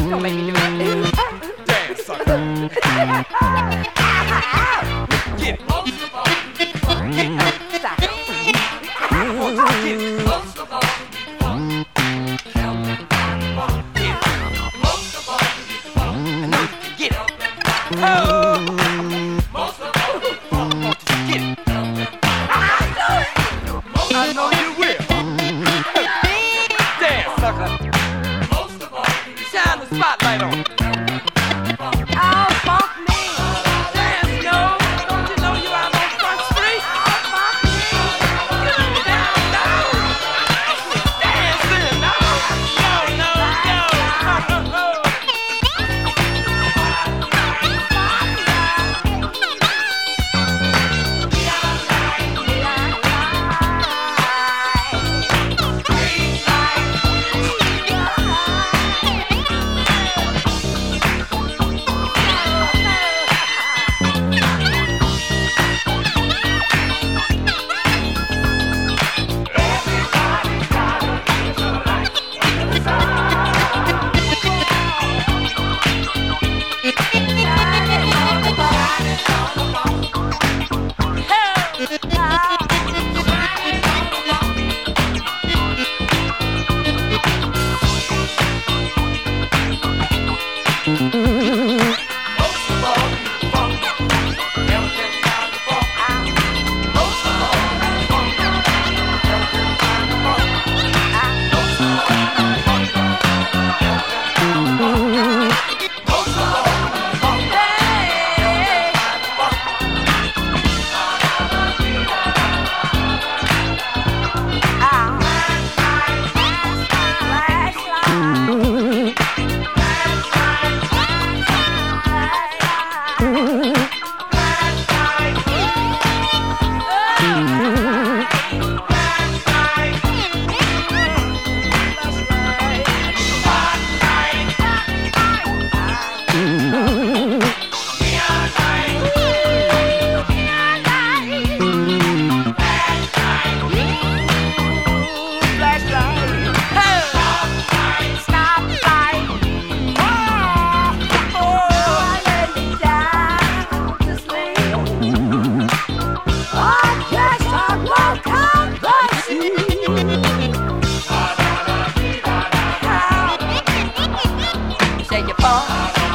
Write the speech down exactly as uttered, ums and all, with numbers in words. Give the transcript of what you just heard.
Don't make me do that. Dance, sucker. Get it. Get it. Stop it. Get it. Most of all, I know you can get it. Oh, most of all, won't you get it? I know you will. Dance, sucker. Shine the spotlight on. Oh, funk me. Dance, yo. Don't you know you out on Front Street? Oh, funk me. Get me down, down. Dancing, no. No, no, no. Oh, oh, oh. Say your phone.